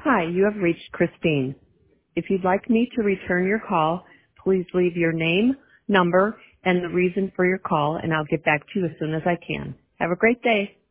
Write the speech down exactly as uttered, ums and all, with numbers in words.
Hi, you have reached Christine. If you'd like me to return your call, please leave your name, number, and the reason for your call, and I'll get back to you as soon as I can. Have a great day.